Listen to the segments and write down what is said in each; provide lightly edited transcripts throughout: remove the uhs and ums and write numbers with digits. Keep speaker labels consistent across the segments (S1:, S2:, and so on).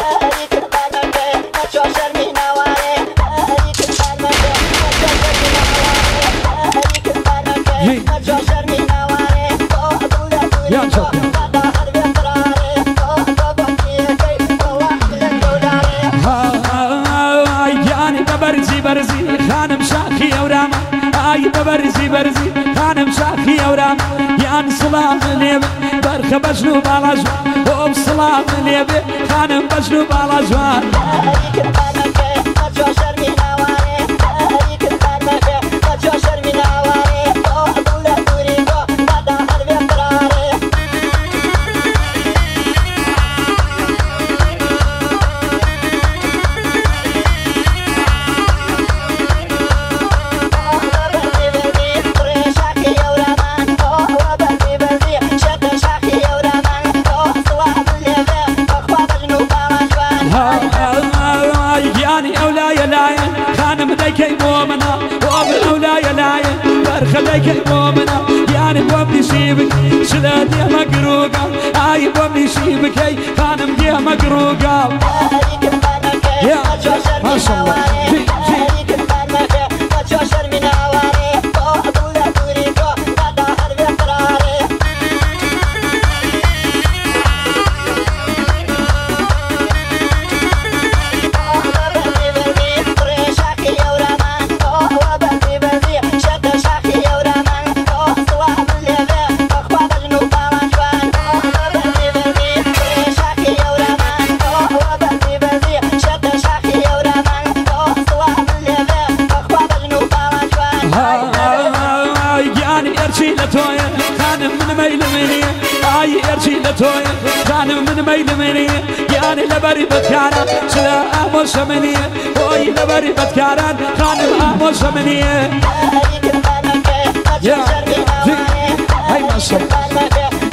S1: برزي خانم شاخي أورام يان سلام ليب برخ بجنوب على جوان وب سلام ليب خانم بجنوب على جوان خليك مؤمنة يعني بومني شيبك شلاد يا مقروقة اي بومني شيبك هي خانم دي مقروقة يا ما شاء الله خانم من ميل مني يعني لبري بتكاران شلا اموش مني وي لبري بتكاران خانم اموش مني يا هاي ما شاء الله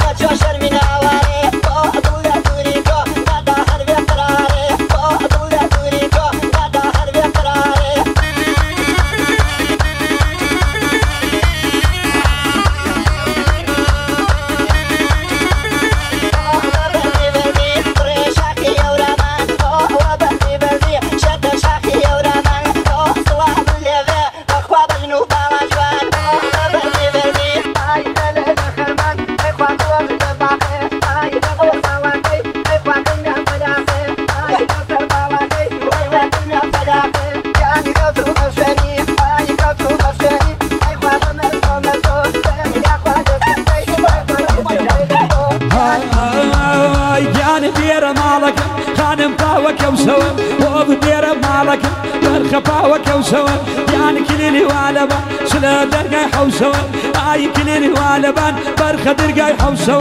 S1: يعني كليلي والبان شلا درقاي حوسوا اي كليلي والبان برخ درقاي حوسوا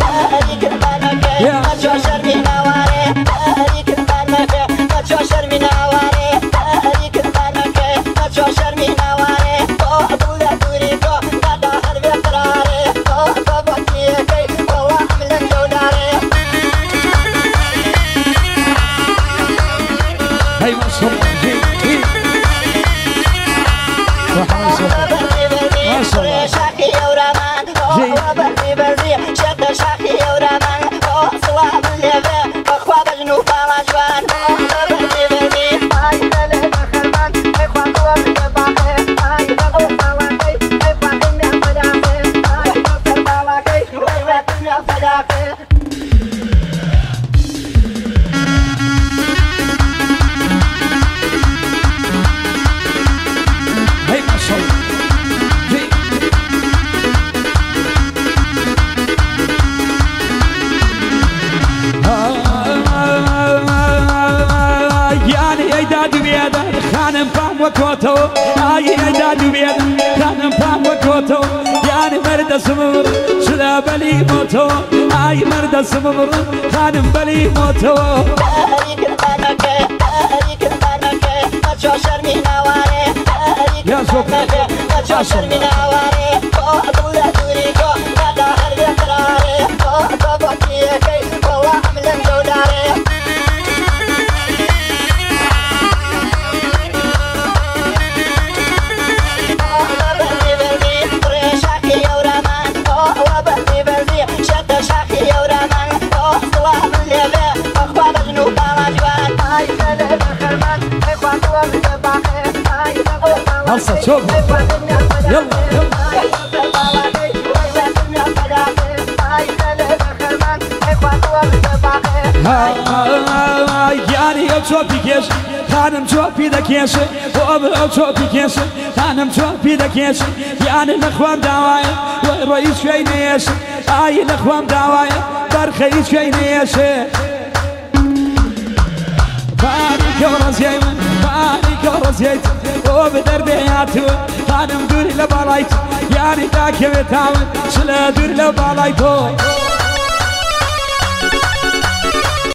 S1: يا جوشر من نواري تاريك البرمكه جوشر من نواري تاريك البرمكه جوشر من نواري ابو لا تريكو غدا حرب قراري ابو كيكي والله عمل جوداري هاي مصر وكوتو اي اجداد بيد كان فام وكوتو يعني مرد سمر شلا بلي موتو اي مرد سمر كان بلي موتو تاريك البرمكه جوشر من نواري يا شوكر جوشر من نواري ابو لا تريكو غدا حرب قراري ابو كيكي والله عمل جوداري شاكي يا ورمان صلاح من ليبه اخبار جنوب على جوان هلصة شوف يلا يعني شوفي كيش خانم شوفي ذا كيش وابو شوفي كيش خانم شوفي ذا كيش يعني نخوام دوايا والرئيس شوينيش اي نخوام دوايا برخيس شوينيش فاني كورس يمن فاني كورس يت وبدردياتو خانم دوري لبالايت يعني ذاك يتعاون سلا دوري لبالايتو